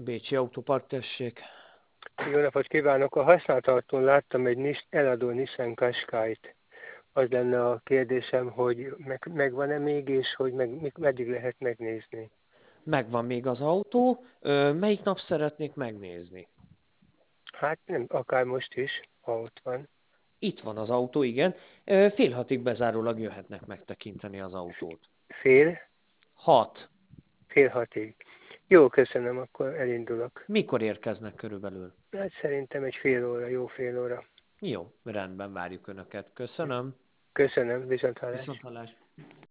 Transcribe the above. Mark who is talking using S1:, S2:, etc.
S1: Bécsi Autópark, tessék.
S2: Jó napot kívánok! A használtartón láttam egy eladó Nissan Qashqai-t. Az lenne a kérdésem, hogy megvan-e még, és hogy meddig lehet megnézni.
S1: Megvan még az autó. Melyik nap szeretnék megnézni?
S2: Hát nem, akár most is, ha ott van.
S1: Itt van az autó, igen. Fél hatig bezárólag jöhetnek megtekinteni az autót.
S2: Fél?
S1: 6.
S2: Fél hatig. Jó, köszönöm, akkor elindulok.
S1: Mikor érkeznek körülbelül?
S2: Hát szerintem egy fél óra, jó fél óra.
S1: Jó, rendben, várjuk Önöket. Köszönöm.
S2: Köszönöm, viszonthallásra.
S1: Viszonthallás.